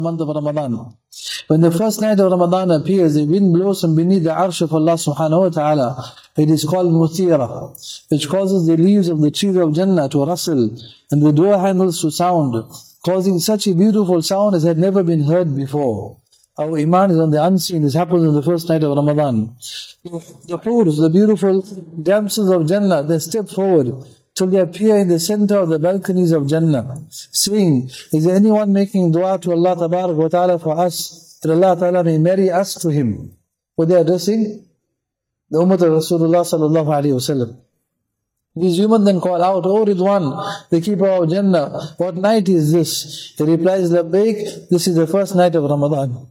month of Ramadan. When the first night of Ramadan appears, the wind blows from beneath the arsh of Allah subhanahu wa ta'ala. It is called Muthira, which causes the leaves of the tree of Jannah to rustle and the door handles to sound, causing such a beautiful sound as had never been heard before. Our iman is on the unseen. This happens on the first night of Ramadan. The hurs, the beautiful damsels of Jannah, they step forward till they appear in the center of the balconies of Jannah, saying, is there anyone making dua to Allah Tabarak wa Ta'ala for us, that Allah Ta'ala may marry us to Him? What they are addressing? The Ummah of Rasulullah Sallallahu Alaihi Wasallam. These women then call out, O Ridwan, the keeper of Jannah, what night is this? He replies, Labbaik, this is the first night of Ramadan.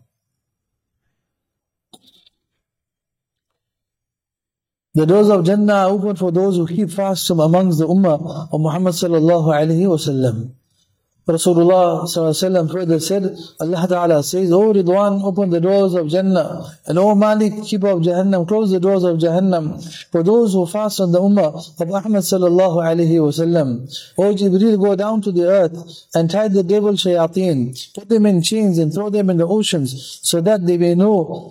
The doors of Jannah are open for those who keep fast from amongst the Ummah of Muhammad Sallallahu Alaihi Wasallam. Rasulullah Sallallahu further said, Allah Ta'ala says, O Ridwan, open the doors of Jannah, and O Malik, keeper of Jahannam, close the doors of Jahannam, for those who fast on the Ummah of Muhammad Sallallahu Alaihi Wasallam. O Jibreel, go down to the earth and tie the devil shayateen, put them in chains and throw them in the oceans, so that they make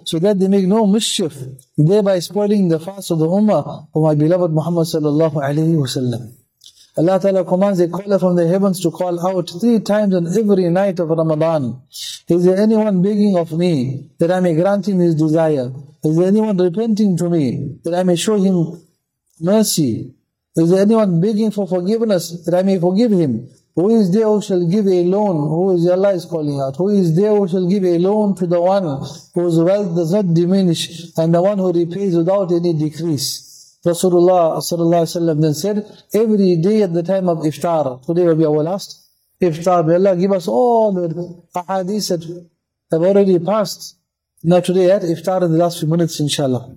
no mischief, thereby spoiling the fast of the Ummah of my beloved Muhammad Sallallahu Alaihi Wasallam. Allah Ta'ala commands a caller from the heavens to call out 3 times on every night of Ramadan. Is there anyone begging of me that I may grant him his desire? Is there anyone repenting to me that I may show him mercy? Is there anyone begging for forgiveness that I may forgive him? Who is there who shall give a loan? Who is Allah is calling out? Who is there who shall give a loan to the one whose wealth does not diminish and the one who repays without any decrease? Rasulullah Sallallahu Alaihi Wasallam then said, every day at the time of iftar, today will be our last iftar, may Allah give us all the ahadith that have already passed. Now today at iftar in the last few minutes, inshallah.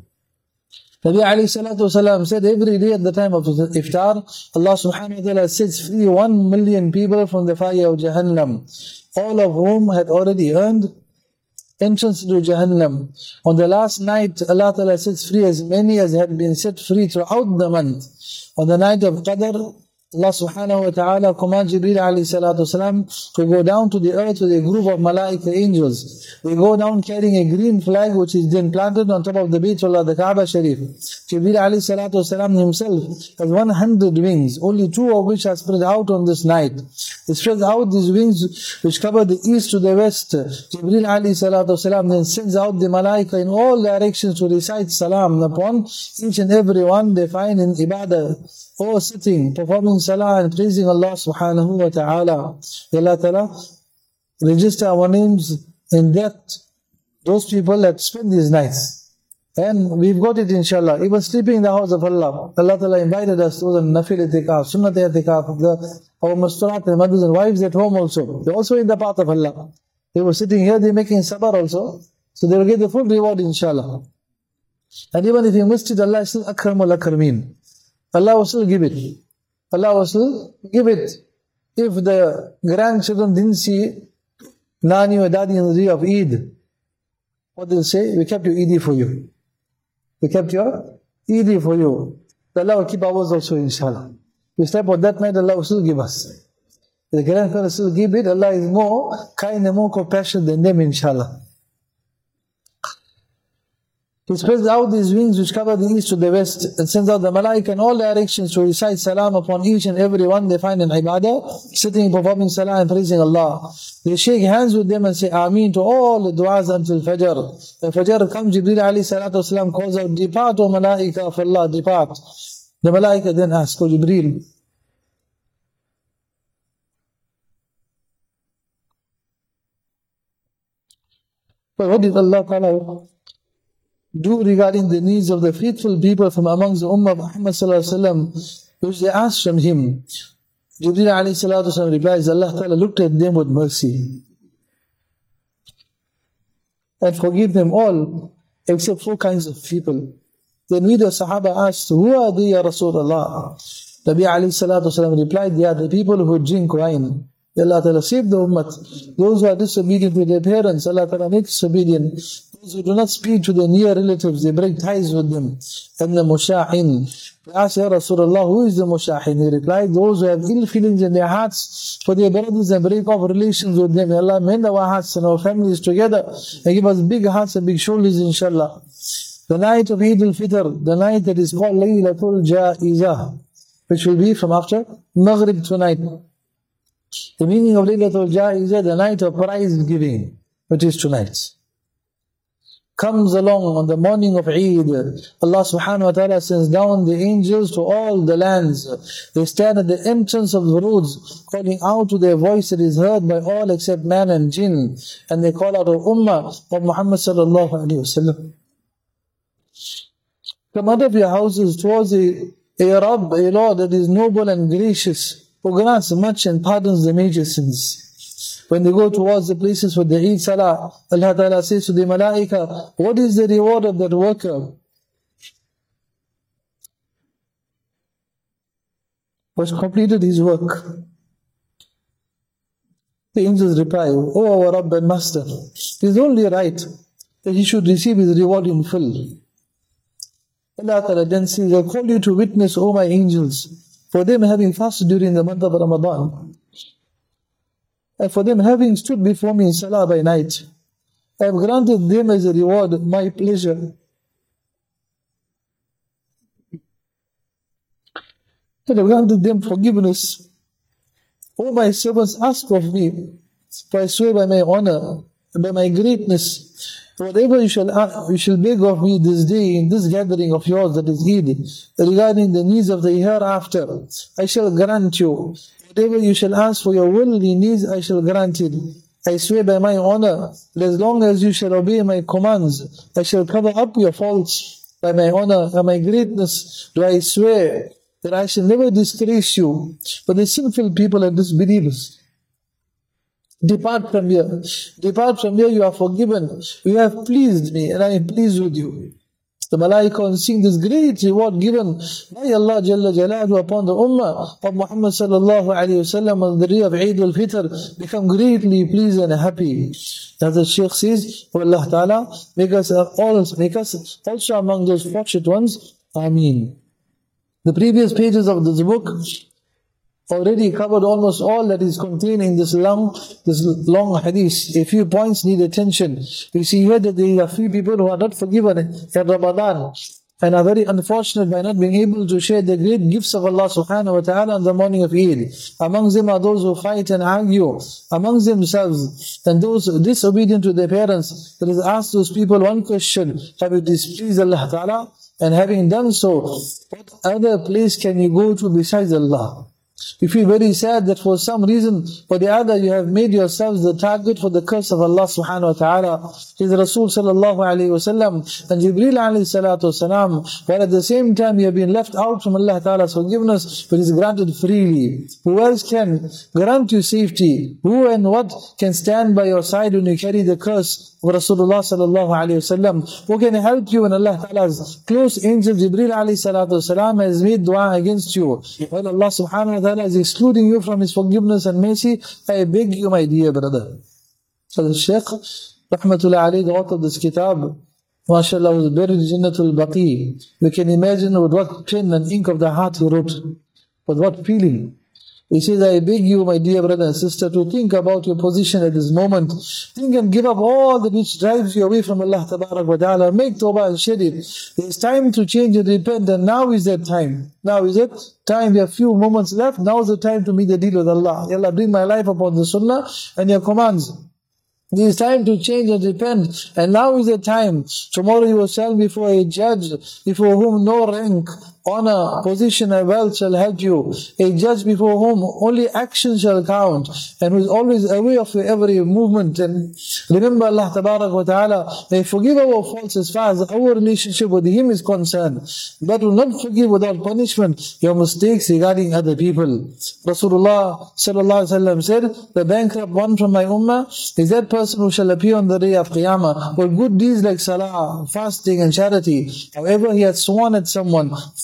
Nabi alayhi salatu wasalam said, every day at the time of iftar, Allah subhanahu wa ta'ala sets free 1 million people from the fire of Jahannam, all of whom had already earned entrance into Jahannam. On the last night, Allah Ta'ala sets free as many as had been set free throughout the month. On the night of Qadr, Allah subhanahu wa ta'ala commands Jibreel alayhi salatu wasalam to go down to the earth with a group of malaika angels. They go down carrying a green flag which is then planted on top of the Baytullah, the Kaaba Sharif. Jibreel alayhi salatu wasalam himself has 100 wings, only 2 of which are spread out on this night. He spreads out these wings which cover the east to the west. Jibreel alayhi salatu wasalam then sends out the malaika in all directions to recite salam upon each and every one they find in ibadah, or sitting, performing salah and praising Allah subhanahu wa ta'ala. Allah Ta'ala register our names in that, those people that spend these nights. And we've got it inshallah. Even sleeping in the house of Allah. Allah Ta'ala invited us to the nafil itikaf, sunnat itikaf, our masturat and mothers and wives at home also. They're also in the path of Allah. They were sitting here, they're making sabr also. So they will get the full reward inshallah. And even if you missed it, Allah is still akramul akrameen. Allah will still give it. Allah will still give it. If the grandchildren didn't see Nani or Daddy on the day of Eid, what they'll say? We kept your Eid for you. We kept your Eid for you. Allah will keep ours also inshallah. We slept on that night, Allah will still give us. The grandparents still give it, Allah is more kind and more compassionate than them inshallah. He spreads out these wings which cover the east to the west and sends out the malaika in all directions to recite salam upon each and every one they find in ibadah, sitting, performing salah and praising Allah. They shake hands with them and say Ameen to all the du'as until Fajr. When Fajr comes, Jibreel alayhi salatu wasalam calls out, depart O malaika of Allah, depart. The malaika then asks, O Jibreel, but what did Allah Ta'ala do regarding the needs of the faithful people from amongst the Ummah of Muhammad Sallallahu Alaihi Wasallam, which they asked from him? Jibreel alayhi salatu wasalam replies, Allah Ta'ala looked at them with mercy and forgive them all except 4 kinds of people. Then we the Sahaba asked, who are they, Ya Rasulullah? Nabi alayhi salatu wasalam replied, they are the people who drink wine. Allah Ta'ala save the ummah. Those who are disobedient to their parents, Allah Ta'ala makes disobedient. those who do not speak to their near relatives, they break ties with them. And the mushahin. They asked, Ya Rasulullah, who is the mushahin? He replied, those who have ill feelings in their hearts for their brothers and break off relations with them. Allah mend our hearts and our families together and give us big hearts and big shoulders, inshallah. The night of Eid al-Fitr, the night that is called Laylatul Jaizah, which will be from after Maghrib tonight. The meaning of Laylatul Jaizah, the night of prize giving, which is tonight, comes along on the morning of Eid. Allah subhanahu wa ta'ala sends down the angels to all the lands. They stand at the entrance of the roads, calling out to their voice that is heard by all except man and jinn. And they call out, O Ummah of Muhammad sallallahu alayhi wa sallam, come out of your houses towards a Rabb, a Lord that is noble and gracious, who grants much and pardons the major sins. When they go towards the places for the Eid Salah, Allah Ta'ala says to the Malaika, what is the reward of that worker? Was completed his work. The angels reply, O our Rabb and Master, it is only right that he should receive his reward in full. Allah Ta'ala then says, I call you to witness, O my angels, for them having fasted during the month of Ramadan, and for them having stood before me in Salah by night. I have granted them as a reward my pleasure. I have granted them forgiveness. O my servants, ask of me, for I swear by my honor and by my greatness, whatever you shall beg of me this day in this gathering of yours that is Eid, regarding the needs of the hereafter, I shall grant you. Whatever you shall ask for your worldly needs, I shall grant it. I swear by my honor, that as long as you shall obey my commands, I shall cover up your faults. By my honor and my greatness do I swear that I shall never disgrace you. But the sinful people and disbelievers, depart from here. Depart from here, you are forgiven. You have pleased me and I am pleased with you. The Malaika, on seeing this great reward given by Allah Jalla Jalaluhu upon the Ummah of Muhammad sallallahu alayhi wa sallam on the day of Eid al-Fitr, become greatly pleased and happy. As the Shaykh says, O Allah Ta'ala, make us also among those fortunate ones. Ameen. The previous pages of this book already covered almost all that is contained in this long hadith. A few points need attention. We see here that there are few people who are not forgiven in Ramadan and are very unfortunate by not being able to share the great gifts of Allah subhanahu wa ta'ala on the morning of Eid. Amongst them are those who fight and argue amongst themselves, and those disobedient to their parents. Let us ask those people one question: have you displeased Allah Ta'ala? And having done so, what other place can you go to besides Allah? You feel very sad that for some reason or the other you have made yourselves the target for the curse of Allah subhanahu wa ta'ala. His Rasul sallallahu alayhi wa sallam and Jibreel alayhi salatu wasalam, while at the same time you have been left out from Allah ta'ala's forgiveness, but is granted freely. Who else can grant you safety? Who and what can stand by your side when you carry the curse of Rasulullah sallallahu alayhi wa sallam? Who can help you when Allah ta'ala's close angel Jibreel alayhi salatu wasalam has made dua against you? While Allah subhanahu wa ta'ala is excluding you from His forgiveness and mercy, I beg you, my dear brother. So the Shaykh, rahmatullah alayhi, the author of this kitab, mashallah, was buried in Jannatul Baqi. We can imagine with what pen and ink of the heart he wrote, with what feeling. He says, I beg you, my dear brother and sister, to think about your position at this moment. Think and give up all that which drives you away from Allah Tabarak wa Ta'ala. Make tawbah and shed it. There's time to change and repent, and now is that time. Now is it time. We have few moments left. Now is the time to meet the deal with Allah. Ya Allah, bring my life upon the sunnah and your commands. It is time to change and repent, and now is the time. Tomorrow you will stand before a judge, before whom no rank, honor, position and wealth shall help you. A judge before whom only action shall count, and who is always aware of your every movement. And remember Allah Tabarak wa Ta'ala may forgive our faults as far as our relationship with Him is concerned, but will not forgive without punishment your mistakes regarding other people. Rasulullah sallallahu alaihi wasallam said, the bankrupt one from my ummah is that person who shall appear on the day of Qiyamah with good deeds like salah, fasting and charity. However, he had sworn at someone,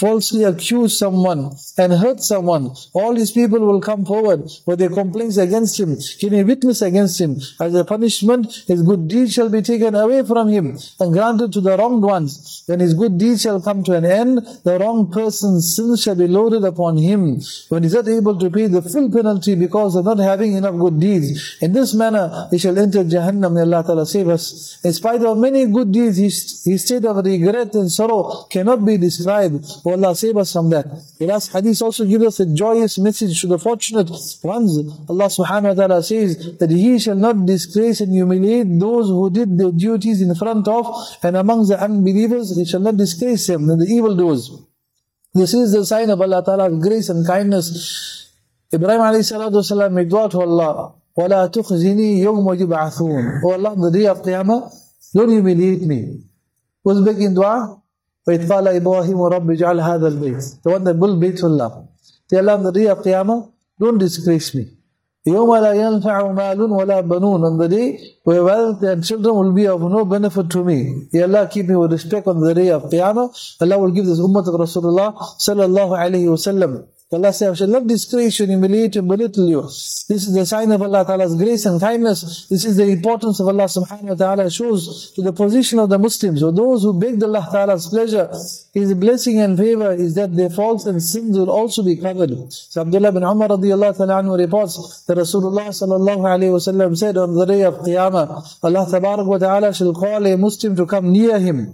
falsely accuse someone and hurt someone, all these people will come forward with their complaints against him, giving witness against him. As a punishment, his good deeds shall be taken away from him and granted to the wronged ones. When his good deeds shall come to an end, the wrong person's sins shall be loaded upon him. When he's not able to pay the full penalty because of not having enough good deeds, in this manner he shall enter Jahannam. May Allah Ta'ala save us. In spite of many good deeds, his state of regret and sorrow cannot be described. Oh Allah, save us from that. The last hadith also gives us a joyous message to the fortunate ones. Allah Subhanahu wa Ta'ala says that He shall not disgrace and humiliate those who did their duties in front of and amongst the unbelievers. He shall not disgrace them and the evildoers. This is the sign of Allah Ta'ala's grace and kindness. Ibrahim alayhi salatu wasalam made dua to Allah, وَلَا تُخْزِنِي يَوْمَ يُبْعَثُونَ. Oh Allah, on the day of Qiyamah, don't humiliate me. Who's making dua? وَإِذْ قَالَ إِبْرَاهِيمُ رَبِّ اجْعَلْ هَذَا الْبَيْتِ. The one that built Baytullah. Say, Allah, on the day of Qiyamah, don't disgrace me. يَوْمَ لَا يَنْفَعُ مَالٌ وَلَا بَنُونَ. On the day where wealth and children will be of no benefit to me. Ya Allah, keep me with respect on the day of Qiyamah. Allah will give this ummah of Rasulullah sallallahu alayhi wa sallam. Allah says, I shall not disgrace you, humiliate you, belittle you. This is the sign of Allah Ta'ala's grace and kindness. This is the importance of Allah Subhanahu wa Ta'ala. Shows to the position of the Muslims, or those who beg Allah Ta'ala's pleasure. His blessing and favor is that their faults and sins will also be covered. So Abdullah bin Umar radiyallahu ta'ala anhu reports that Rasulullah sallallahu alayhi wa sallam said, on the day of Qiyamah, Allah Tabarak wa Ta'ala shall call a Muslim to come near him.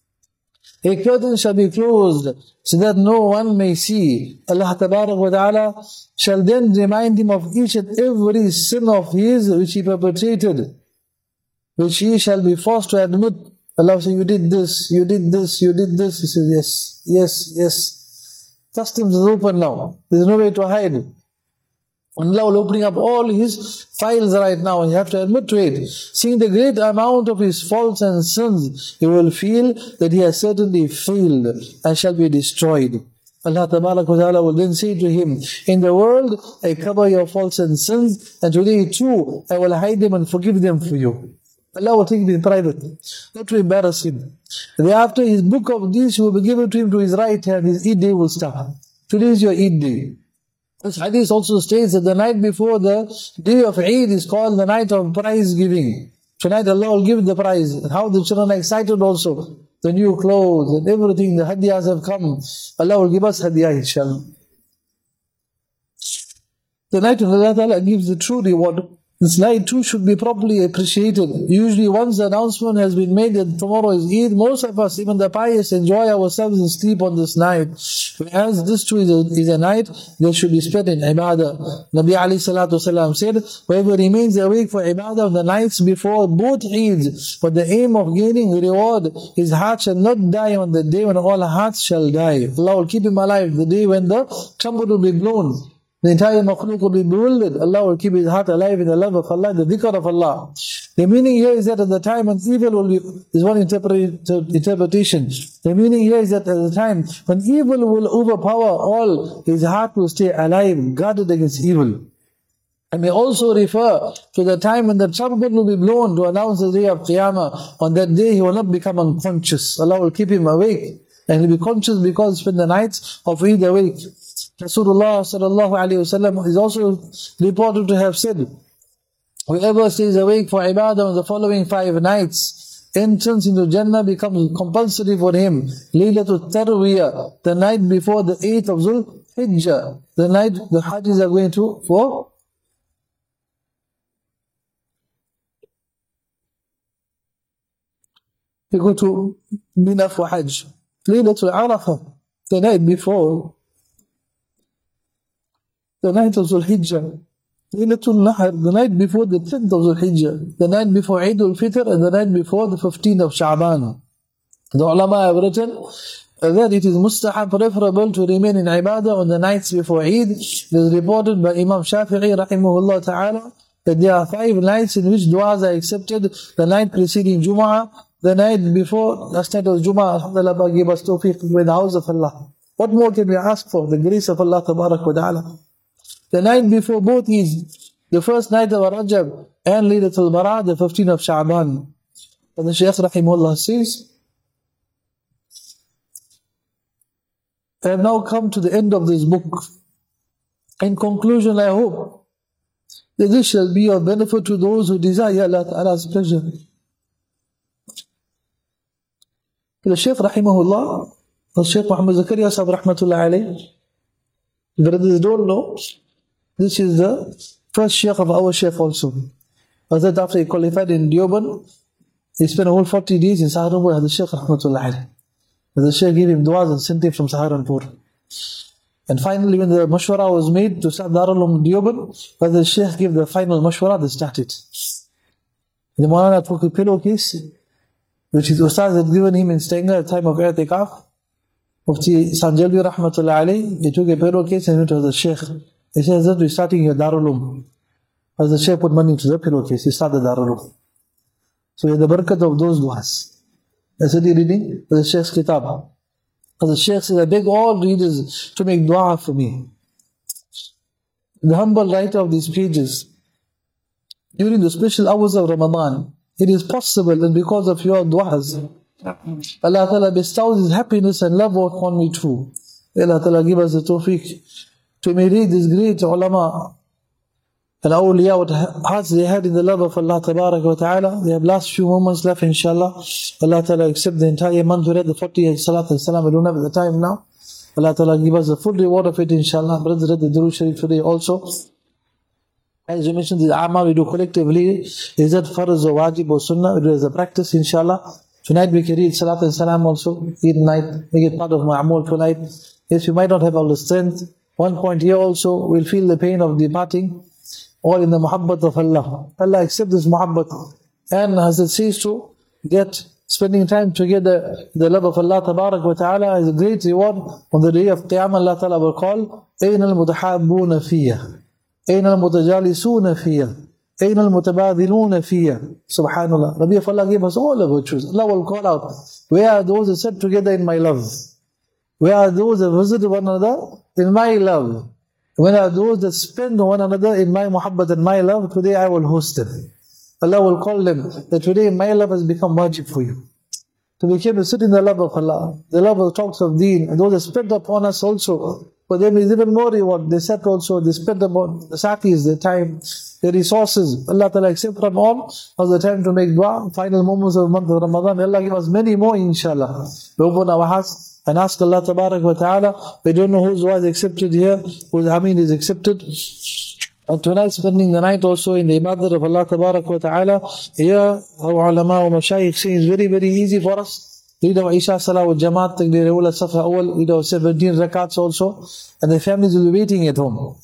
A curtain shall be closed so that no one may see. Allah Tabarak wa Ta'ala shall then remind him of each and every sin of his which he perpetrated, which he shall be forced to admit. Allah will say, you did this, you did this, you did this. He says, yes, yes, yes. Customs is open now. There is no way to hide. Allah will opening up all his files right now, and you have to admit to it. Seeing the great amount of his faults and sins, he will feel that he has certainly failed and shall be destroyed. Allah Tabarak wa Ta'ala will then say to him, in the world I cover your faults and sins, and today too I will hide them and forgive them for you. Allah will take him in private, not to embarrass him. Thereafter his book of deeds will be given to him to his right hand. His Eid day will start. Today is your Eid day. This hadith also states that the night before the day of Eid is called the night of prize giving. Tonight Allah will give the prize. And how the children are excited also. The new clothes and everything, the hadiyahs have come. Allah will give us hadiyah, inshallah. The night when Allah Ta'ala gives the true reward, this night too should be properly appreciated. Usually once the announcement has been made that tomorrow is Eid, most of us, even the pious, enjoy ourselves and sleep on this night. Whereas this too is a night that should be spent in ibadah. Nabi alayhi salatu wasalam said, whoever remains awake for ibadah on the nights before both Eids, for the aim of gaining reward, his heart shall not die on the day when all hearts shall die. Allah will keep him alive the day when the trumpet will be blown. The entire makhluk will be bewildered. Allah will keep his heart alive in the love of Allah, the dhikr of Allah. The meaning here is that at the time when evil will be, is one interpretation. The meaning here is that at the time when evil will overpower all, his heart will stay alive, guarded against evil. And may also refer to the time when the trumpet will be blown to announce the day of Qiyamah. On that day he will not become unconscious. Allah will keep him awake. And he'll be conscious because he spent the nights of Eid awake. Rasulullah sallallahu alayhi wa sallam is also reported to have said, whoever stays awake for ibadah on the following 5 nights, entrance into Jannah becomes compulsory for him. Laylatul Tarwiyah, the night before the 8th of Dhul Hijjah, the night the Hajjis are going to for. They go to Mina for Hajj. Laylatul Arafah, the night before. The night of Dhul Hijjah, Laylatul Nahr, the night before the 10th of Dhul Hijjah, the night before Eid al-Fitr, and the night before the 15th of Sha'ban. The ulama have written that it is mustahab, preferable to remain in ibadah on the nights before Eid. It is reported by Imam Shafi'i rahimahullah ta'ala that there are 5 nights in which du'as are accepted. The night preceding Jum'ah, the night before, last night was Jum'ah, alhamdulillah, gave us tawfiq with the house of Allah. What more can we ask for? The grace of Allah Tabarak wa Ta'ala. The night before both is the first night of Rajab and Laylatul Bara, the 15th of Sha'ban. And the Shaykh rahimahullah says, I have now come to the end of this book. In conclusion, I hope that this shall be of benefit to those who desire Allah Ta'ala's pleasure. The Shaykh Rahimahullah, the Shaykh Muhammad Zakaria Sahib Rahmatullah Alayh, the brothers don't know, this is the first Shaykh of our Shaykh also. That after he qualified in Deoband, he spent a whole 40 days in Saharanpur as the Shaykh Rahmatullah Alayh. The Shaykh gave him du'as and sent him from Saharanpur. And finally, when the mashwara was made to start Darul Uloom Deoband, the Shaykh gave the final mashwara, they started. The Maulana took a pillowcase, which his Ustaz had given him in staying at the time of i'tikaf. Mufti Sanjalvi Rahmatullah Alayh, he took a pillowcase and went to the Shaykh. He says that we're starting your Darul Uloom. As the Shaykh put money into the pillowcase, he started Darul Uloom. So he had the barakat of those du'as. I said, reading the Shaykh's kitab. As the Shaykh says, I beg all readers to make dua for me. The humble writer of these pages, during the special hours of Ramadan, it is possible, and because of your du'as, Allah Ta'ala bestows His happiness and love upon me too. Allah Ta'ala give us the tawfiq to read this great ulama and awliya, what hearts they had in the love of Allah Tabarak wa Ta'ala. They have last few moments left, inshallah. Allah Ta'ala accept the entire month. We read the 40 Salat and Salam. We don't have the time now. Allah Ta'ala give us the full reward of it, inshallah. Brothers read the Durood Sharif today also. As we mentioned, the Amal we do collectively. Is that farz or wajib or sunnah? We do as a practice, inshallah. Tonight we can read Salat and Salam also. Eid night. Make it part of my Amal tonight. Yes, we might not have all the strength. One point here also, we'll feel the pain of departing. All in the muhabbat of Allah. Allah accept this muhabbat. And as it says to get spending time together, the love of Allah Tabarak wa Ta'ala is a great reward. On the day of Qiyamah, Allah Ta'ala will call, أين المتحابون فيها أين المتجالسون فيها أين المتبادلون فيها. Subhanallah. Rabbi of Allah gave us all the virtues. Allah will call out, where are those who sat together in my love? Where are those that visited one another in my love? When are those that spend one another in my muhabbat and my love? Today I will host them. Allah will call them that today my love has become wajib for you. So we came to sit in the love of Allah, the love of the talks of deen, and those that spent upon us also. For them is even more reward. They sat also, they spent upon the sakis, their time, their resources. Allah Ta'ala accept from all of the time to make dua. Final moments of the month of Ramadan. Allah give us many more, inshallah. We open our hearts and ask Allah Tabarak wa Ta'ala. We don't know whose dua is accepted here, whose Ameen is accepted. And tonight spending the night also in the ibadah of Allah Tabarak wa Ta'ala. Here, our ulama wa mashayikh say it's very, very easy for us. Read our Isha Salah with Jamaat, Takbir Awwal, Safa Awwal, read our 17 rakats also. And the families will be waiting at home.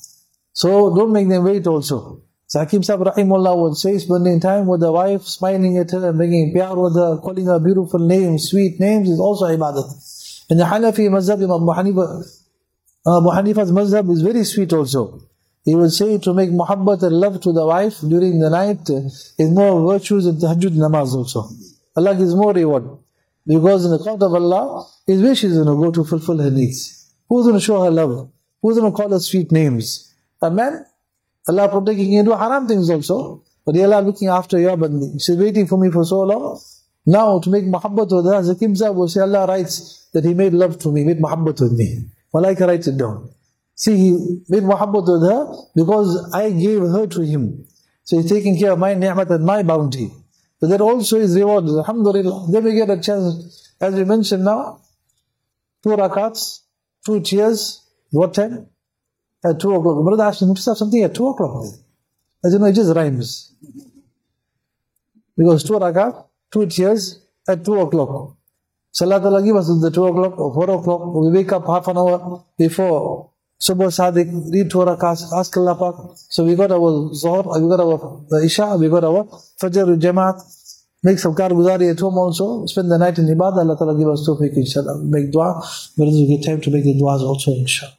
So don't make them wait also. So Hakim Sahib Rahimullah would say, spending time with the wife, smiling at her and bringing pyar with her, calling her beautiful names, sweet names is also ibadat. In the Hanafi mazhab, Abu Hanifa's mazhab is very sweet also. He will say to make muhabbat and love to the wife during the night is more virtues than tahajjud namaz also. Allah gives more reward. Because in the court of Allah, His wish is going to go to fulfill her needs. Who's going to show her love? Who's going to call her sweet names? A man? Allah protecting you do haram things also. But Allah looking after your bandi. She's waiting for me for so long. Now to make muhabbat with her, Hakim Sahib will say, Allah writes that He made love to me, made muhabbat with me. Malaika writes it down. See, He made muhabbat with her because I gave her to Him. So He's taking care of my ni'mat and my bounty. So that also is reward. Alhamdulillah. Then we get a chance, as we mentioned now, 2 rakats, 2 tears, what time? At 2 o'clock. Brother asked me to have something at 2 o'clock. As you know, it just rhymes. Because 2 rakat, 2 tears at 2 o'clock. So Allah Ta'ala give us the 2 o'clock or 4 o'clock. We wake up half an hour before Subh Sadiq, read 2 rakats, ask Allah Pak. So we got our Zohar, we got our Isha, we got our Fajr, Jamaat. Make some karguzari at home also. Spend the night in ibadah. Allah Ta'ala give us tawfiq, inshallah. Make dua. But we get time to make the duas also, inshallah.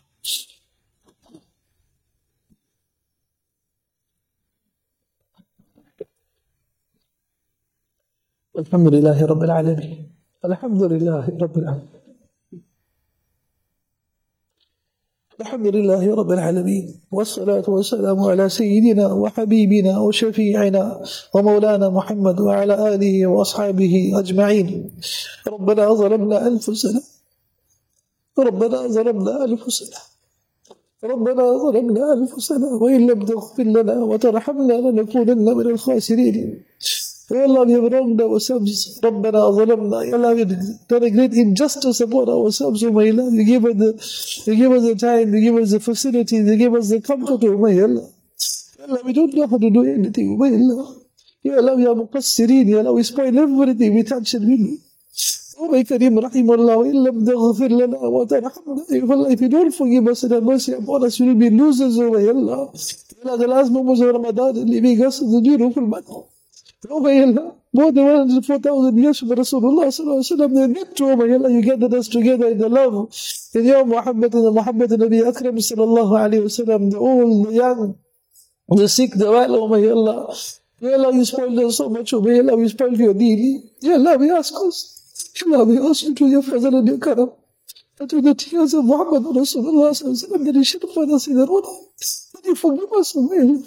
Alhamdulillahi Rabbil Alameen. Alhamdulillahi Rabbil Alameen. الحمد لله رب العالمين والصلاة والسلام على سيدنا وحبيبنا وشفيعنا ومولانا محمد وعلى آله وأصحابه أجمعين. ربنا ظلمنا أنفسنا ربنا ظلمنا أنفسنا وإن لم تغفر لنا وترحمنا لنكونن من الخاسرين. Ya Allah, we have wronged ourselves. Rabbana zalamna. Ya Allah, we have done a great injustice upon ourselves, O my Allah. You give us the time, you give us the facilities, you give us the comfort, O my Allah. Ya Allah, we don't know how to do anything, O my Allah. Ya Allah, we are muqassirin. Ya Allah, we spoil everything we touch and we. O my Kareem, Rahimullah, wa illam taghfir lana wa tarhamna. Ya Allah, if you don't forgive us and have mercy upon us, we will be losers, O my Allah. Ya Allah, the last moments of Ramadan, leaving us is a beautiful month. Oh my Allah, more than 104,000 years from Rasulullah sallallahu alaihi wasallam, they met to, oh my Allah, you gathered us together in the love, in your Muhammad and the Muhammad and Nabi Akram sallallahu alaihi wasallam, the old, the young, the sick, the well, oh my Allah. Ya Allah, you spoiled us so much, oh my Allah, we spoiled your deen. Ya Allah, we ask us, Ya Allah, we ask you to your fazal and your karam, and to the tears of Muhammad and Rasulullah sallallahu alaihi wasallam, that you should find us in the road, that you forgive us, oh my Allah.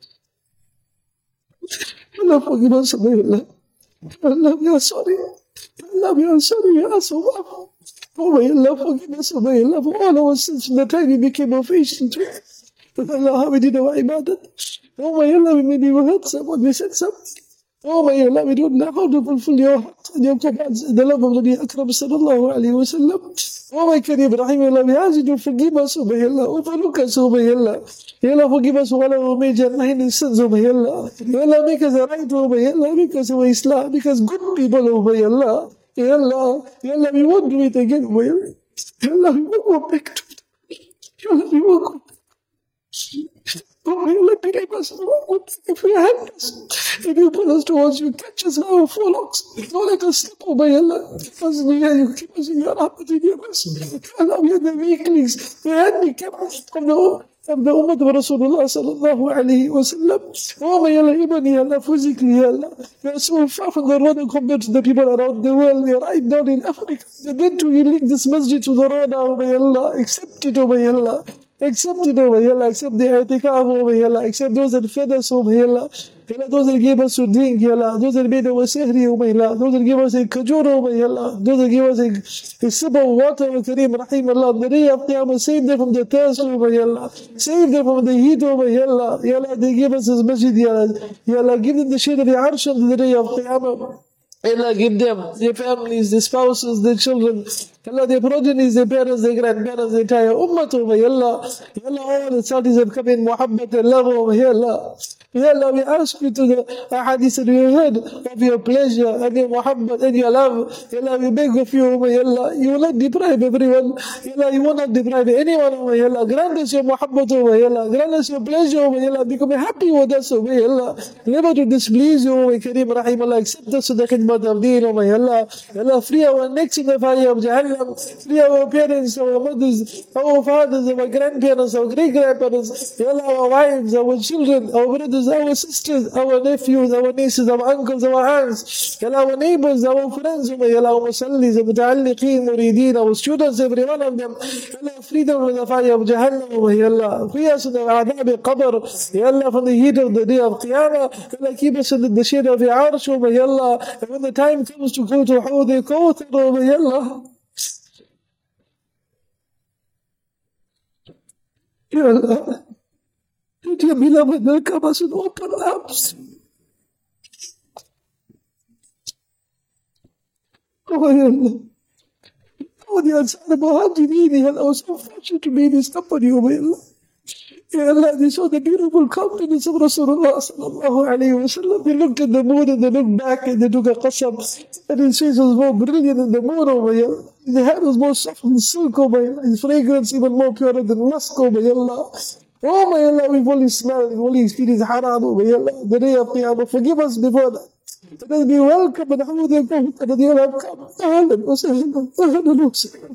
Allah, forgive us, O my Allah. Allah, we are sorry. Allah, we are sorry. We are so bad. Oh my Allah, forgive us, O my Allah, for all our sins from the time we became of age to Allah, how we did our ibadat. Oh my Allah, we maybe hurt someone, we said something. Oh my Allah, we don't know how to fulfill your heart and your commands in the love of Nabi Akram sallallahu alayhi wa sallam. Oh my Kareem, Rahimullah, we ask you to forgive us, O my Allah, overlook us, O my Allah. Ya Allah, forgive us for all our major and minor sins, O my Allah. Ya Allah, make us right, O my Allah, make us our Islam, make us good people, O my Allah. Ya Allah, we won't do it again, O my Allah. Ya Allah, we won't go back to it. Ya Allah, we won't go back. Oh my Allah, believe us, if you help us, if you pull us towards you, catch us in our forelocks, don't let us slip, oh my Allah. Keep us in your, you keep us in your rahmat, in your mercy. Allah, we are the weaklings, we are handicapped of the ummah of Rasulullah sallallahu alayhi wa sallam. Oh my Allah, even Ya Allah, physically, Ya Allah, we are so far from the road compared to the people around the world. We are right down in Africa. The way to link this masjid to the road, oh my Allah, accept it, oh my Allah. Accept it, oh my Allah, accept the i'tikaf, oh my Allah, accept those that fed us, oh my Allah, those that gave us to drink, Ya Allah, those that made our sihri, oh my Allah, those that gave us a kajur, oh my Allah, those that gave us a sip of water, oh Kareem, Rahim Allah, the day of Qiyamah, save them from the thirst, oh my Allah, save them from the heat, oh my Allah, Ya Allah, they gave us this masjid, Ya Allah, Ya Allah, give them the shade of the arsh on the day of Qiyamah. Allah, give them, their families, their spouses, their children, Allah, their progenies, their parents, their grandparents, their entire ummah, oh my Allah. Ya Allah, all the Saudis have come in Muhammad and love, oh my Allah. Ya Allah, we ask you to the hadith that we heard of your pleasure and your Muhammad and your love. Ya Allah, we beg of you, oh my Allah. You will not deprive everyone. Ya Allah, you will not deprive anyone, oh my Allah. Grant us your Muhammad, oh my Allah. Grant us your pleasure, oh my Allah. Become happy with us, oh my Allah. Never to displease you, oh my Kareem, Rahim Allah. Accept us to the khidmat of deen, oh my Allah. Ya Allah, free our necks in the fire of Jahannam. Free our parents, our mothers, our fathers, our grandparents, our great-grandparents. Ya Allah, our wives, our children, our brothers, our sisters, our nephews, our nieces, our uncles, our aunts, Ya Allah, our neighbors, our friends, Ya Allah, our musallis, our muta'alliqeen, murideen, our students, every one of them. Ya Allah, free them from the fire of Jahannam, Ya Allah. Free us from the adhab al-qabr, Ya Allah, from the heat of the day of Qiyamah. Ya Allah, keep us in the shade of your arsh, Ya Allah. And when the time comes to go to Hawd al-Kawthar, Ya Allah. Ya Allah, let your beloved welcome us with open arms. Oh, Ya Allah. Oh, the Ansar Muhajirin, Ya Allah, was so fortunate to be in this company, oh, Ya Allah. Ya Allah, they saw the beautiful countenance of Rasulullah sallallahu alayhi wa sallam. They looked at the moon and they looked back and they took a qasam. And his face was more brilliant than the moon, oh my Allah. His hair was more soft than silk, oh my Allah. His fragrance even more pure than musk, oh my Allah. Oh my Allah, we've only smelled, we've only experienced haram, oh my Allah. The day of Qiyamah, forgive us before that. Let us be welcome and how they come and they will have come. Ahlan wa sahlan, ahlan wa sahlan.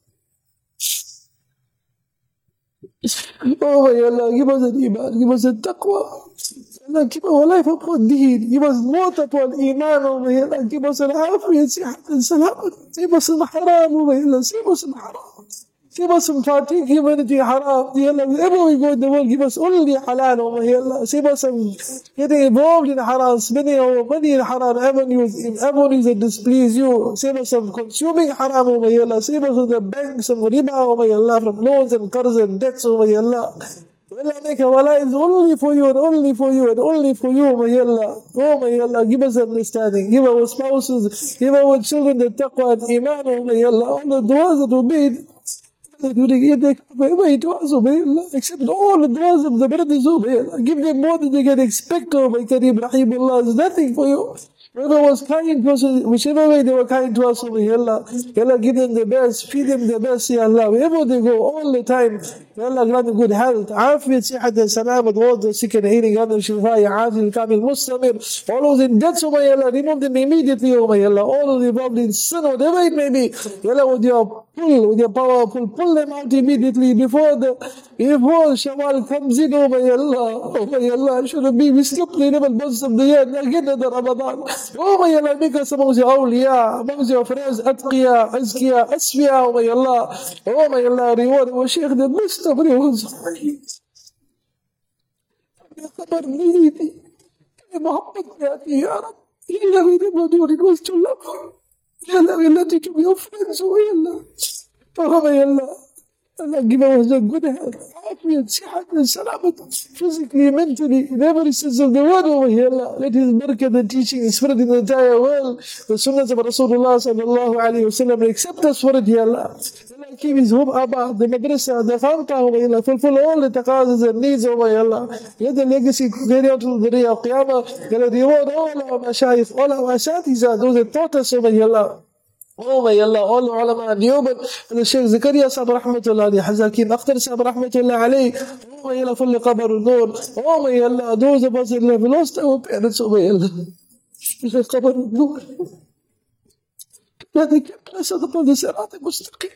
Oh my Allah, give us an iman, give us a taqwa. Allah, keep our life upon deen. Give us more upon iman, oh my Allah. Give us an afiyat, sihat and salamat. Save us in haram, oh my Allah. Save us in haram. Give us some partake humanity haram. Ya Allah, wherever we go in the world, give us only halal, oh my Allah. Save us from getting involved in haram, spending our money in haram avenues that displease you. Save us from consuming haram, oh my Allah. Save us from the banks and riba, oh my Allah, from loans and qars and debts, oh my Allah. Allah, make our lives only for you and only for you and only for you, oh my Allah. Oh my Allah, give us understanding. Give our spouses, give our children the taqwa and iman, oh my Allah. All the du'as that we made, accept all the du'as of the brothers, oh my Allah. Give them more than they can expect, oh my Kareem Rahimullah. There's nothing for you. Whoever was kind to us, whichever way they were kind to us, oh my Allah. Ya Allah, give them the best, feed them the best, Ya Allah. Wherever they go, all the time, Ya Allah, grant them good health, عافية, صحة, سلامة, all the sick and ailing, grant them shifa, عافية, kamil, mustamir. All those in debt, oh my Allah, remove them immediately, oh my Allah. All of the involved in sin, whatever it may be, Ya Allah, with your power, pull them out immediately before Shawwal comes in, oh my Allah. Oh my Allah, shouldn't be, we slept in the months of the year, again in the Ramadan. Oh my Allah, make us amongst your awliya, amongst your friends, atqiya, azkiya, asfiya, oh my Allah. Oh my Allah, reward our Shaykh the best of rewards. يا خبر نيتي يا محمد يا رب يا Allah, we never do it was to love. Ya Allah, we let you to be your friends, oh my Allah. Oh my Allah. Allah, give us a good health, عافية, صحة, سلامة, physically, mentally, in every sense of the word, oh my Allah. Let His barakah, the teaching, spread in the entire world. The sunnahs of Rasulullah sallallahu alayhi wa sallam, accept us for it, Ya Allah. Allah, keep His home about the madrasa, the khanqa, oh my Allah. Fulfill all the taqazas and needs, oh my Allah. Let the legacy carry out to the day of Qiyamah. Let reward all our mashayikh, all our asatiza, those that taught us, oh my Allah. Oh my Allah, all the ulama and Yubad, and the Shaykh Zakaria Sahib Rahmatullah alayhi, Hazakim Akhtar Sahib Rahmatullah alayhi, oh my Allah, full qabr al-nur, oh my Allah, those of us that have lost our parents, oh my Allah, full qabr al-nur, Allah, they kept us upon the Sirat al-Mustaqim,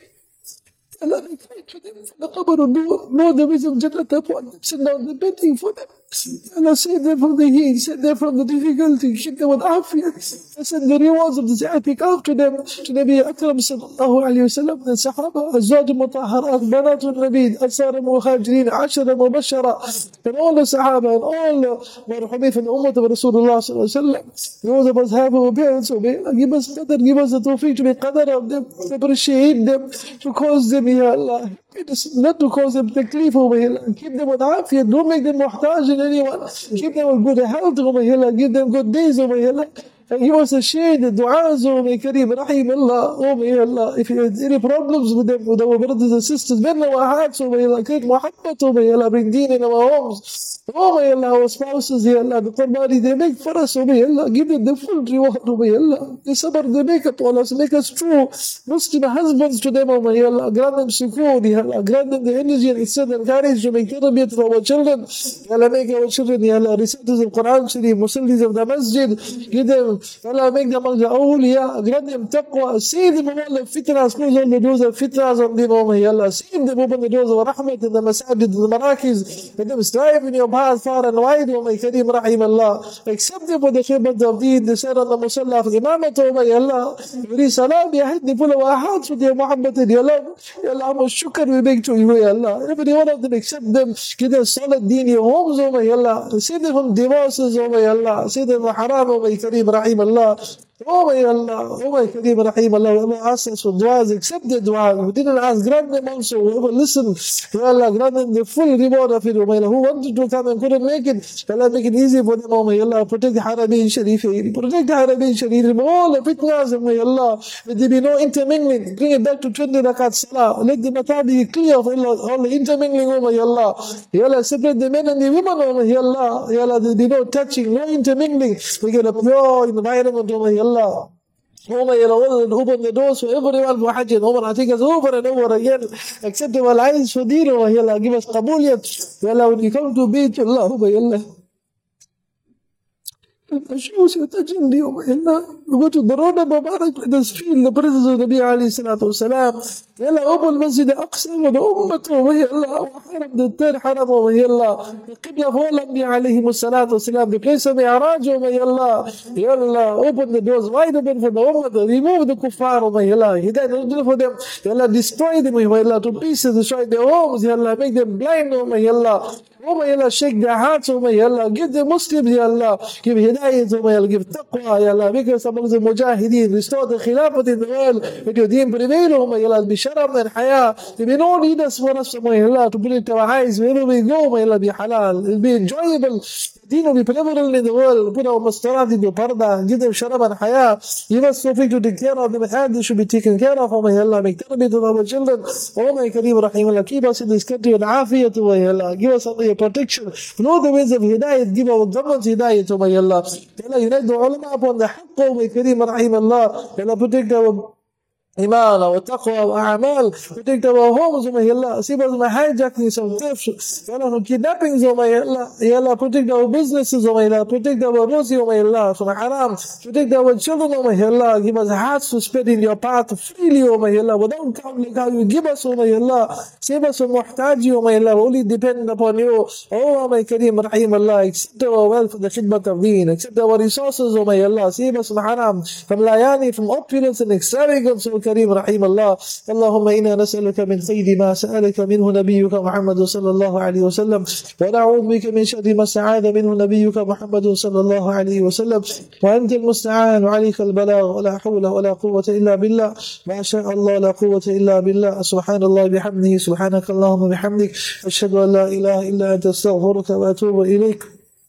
Allah, they prayed to them, full qabr al-nur, know the wisdom of Jannat upon them, send down the bedding for them, Allah, save them from the heat, save them from the difficulty, keep them with afiyah, send the rewards of the Za'atik after them to Nabi Akram sallallahu alayhi wa sallam, the Sahaba, Azwaj al-Mutahharat, Banat al-Nabi, Ansar al-Muhajirin, Ashar al-Mubashara, and all the Sahaba, and all the Marhumeen from the Ummah of Rasulullah sallallahu alayhi wa sallam. Those of us have our parents, so give us qadr, give us the tawfiq to be qadr of them, to appreciate them, to cause them, Ya Allah. Not to cause them taklif, oh my Allah. Keep them with afiyah, don't make them muhtaj in anyone. Keep them with good health, oh my Allah. Give them good days, oh my Allah. And give us a share the du'as, oh my Kareem, Rahim Allah, oh my Allah. If you have any problems with them, with our brothers and sisters, mend our hearts, oh my Allah. Create muhabbat, oh my Allah. Bring deen in our homes. Oh my Allah, our spouses, Ya Allah, the Qurbani, they make for us, oh my Allah. Give them the full reward, oh my Allah. The sabr, they make upon us, make us true Muslim husbands to them, oh my Allah. Grant them sukoon, Ya Allah. Grant them the energy and strength and courage to make tarbiyat for our children. Ya Allah, make our children, Ya Allah, reciters of Quran Sharif, Musallis of the masjid. Give them, Ya Allah, make them among the awliya. Grant them taqwa. Save them, oh Allah, fitnas, close all the doors of fitnas on them, oh my Allah. Save them, open the doors of rahmat in the masajid, in the marakis. Let them strive in your path far and wide, oh my Kareem, Rahim Allah. Accept them for the khidmat of deen, the sir of the musalla, the imamat, oh my Allah. Very salam, Ya Hadni, full of our hearts with your muhabbat and your love. Ya Allah, how much shukr we make to you, Ya Allah. Every one of them, accept them, give them solid deen, your homes, oh my Allah. Save them from divorces, oh my Allah. Save them from haram, oh my Kareem, Rahim Allah. Oh my Allah, oh my Kareem, Rahim Allah. Whoever asked us for du'as, accept the du'a. Who didn't ask, grant them also. Whoever listened, Ya Allah, grant them the full reward of it, oh my Allah. Who wanted to come and couldn't make it, Allah, make it easy for them, oh my Allah. Protect the Haramain Sharifin, protect the Haramain Sharifin, all the fitnas, oh my Allah. Let there be no intermingling. Bring it back to 20 rakat salah. Let the matar be clear of all the intermingling, oh my Allah. Ya Allah, separate the men and the women, oh my Allah. Ya Allah, there be no touching, no intermingling. We get a pure environment, oh my Allah. Oh my Allah, open the doors for everyone for Hajj and Umrah. Take us over and over again. Accept our lives for deen, oh my Allah. Give us qabuliyat. Ya Allah, when you come to Bayt Allah, oh my Allah. الشمس وتجلي يوم Allah. We go to the road of Mubarak, let us feel the presence of Nabi alayhi salatu wasalam. Yalla open Masjid al-Aqsa wa the Ummah wa Allah, wa haram the third haram wa Allah. The Qibla of all Nabi alayhi salatu wasalam, the place of Mi'raj wa Allah. Yalla open the doors wide open for the Ummah, remove the kuffar wa Allah. Hidayah for them, Yalla destroy them wa Allah to pieces, destroy their homes, Yalla make them blind wa Allah. Oh my Allah, shake their hearts, oh my Allah, give the Muslims, Ya Allah, give hidayah, oh my Allah, give taqwa, Ya Allah, make us among the mujahideen, restore the khilafat in the world, let your deen prevail, oh my Allah, be sharaf and haya, there be no need us for us, oh my Allah, to put it to our eyes, wherever we go, my Allah, be halal, it'll be enjoyable, deen will be prevalent in the world, put our mastarat into parda, give them sharaf and haya, give us something to take care of them, and they should be taken care of, oh my Allah, make tarbiyat of our children, oh my Kareem, Rahim Allah, keep us in this country with afiyat, oh my Allah, give us your protection, know the ways of hidayat, give our government hidayat, oh my Allah, Allah, unite the ulama upon the haqq, oh my Kareem, Rahim Allah, Allah, protect our Iman, our taqwa, our a'mal, protect our homes, oh my Allah, save us from hijackings, from thefts, from kidnappings, oh my Allah, Ya Allah, protect our businesses, oh my Allah, protect our rozi, oh my Allah, from haram, protect our children, oh my Allah, give us hearts to spend in your path freely, oh my Allah, without counting how you give us, oh my Allah, save us from muhtaji, oh my Allah, only dependent upon you, oh my Kareem, Rahim Allah, accept our wealth for the khidmat of deen, accept our resources, oh my Allah, save us from haram, from layani, from opulence and extravagance, oh كريم رحيم الله اللهم إنا نسألك من خير ما سألك منه نبيك محمد صلى الله عليه وسلم ونعوذ بك من شر ما استعاذ منه نبيك محمد صلى الله عليه وسلم وأنت المستعان وعليك البلاغ ولا حول ولا قوة إلا بالله ما شاء الله لا قوة إلا بالله سبحان الله بحمده سبحانك اللهم بحمدك أشهد أن لا إله إلا أنت أستغفرك وأتوب إليك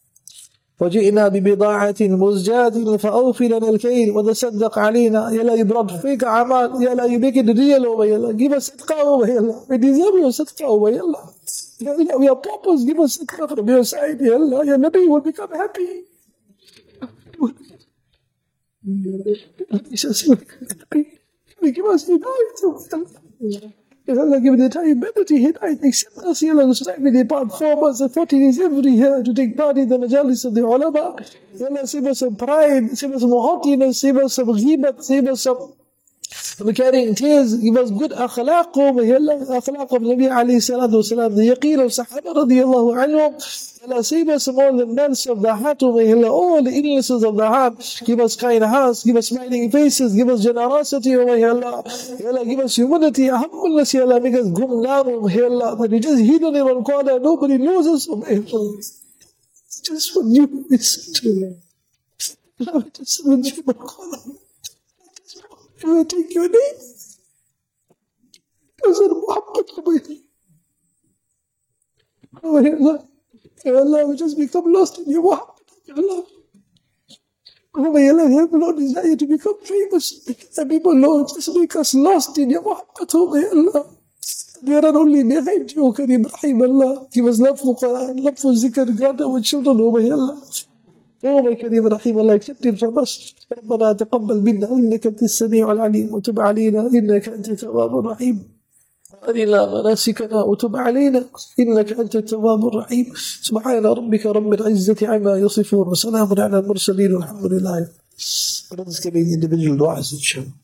وجئنا ببضاعة مزجاة فأوفي لنا الكيل وتصدق علينا يلا يضرب فيك عمال يلا يبيك الريال ويلا give us صدقة ويلا we deserve your صدقة ويلا يلا we are paupers give us صدقة from your side يلا يا نبي will become happy give us hidayah Allah give the time ability, hidayah, accept us, Allah, to stand with the part 4 months and 40 days every year to take part in the majalis of the ulama. Allah, save us some pride, save us some haughtiness, save us some ghibat, save us some carrying tears, give us good akhlaq, akhlaq of Nabi alayhi salatu wasalam, the yaqeen of Sahaba radiyallahu anhum. Allah, save us from all the malice of the heart, all the illnesses of the heart. Give us kind hearts, give us smiling faces, give us generosity, Allah. Allah, give us humility, humbleness, Allah, make us gumnar, Allah. But we just hidden in one corner, nobody knows us, Allah. Just for you, it's true. Allah, just for you, one corner. I will take your name. Because of Muhammad, oh Allah. Ya Allah, we just become lost in your Muhammad. Ya Allah. Oh my Allah, we have no desire to become famous. And people, Lord, just make us lost in your Muhammad. Oh my Allah. We are only behind you, Kareem, Rahim Allah. Give us love for Quran, love for zikr, grant our children, oh my Allah. Oh my Kareem, Rahim Allah, accept him from us. ربنا تقبل منا إنك أنت السميع العليم وتب علينا إنك أنت التواب الرحيم أرنا مناسكنا وتب علينا إنك أنت التواب الرحيم سبحان ربك رب العزة عما يصفون وسلام على المرسلين والحمد لله. Let us get individual du'as, inshallah.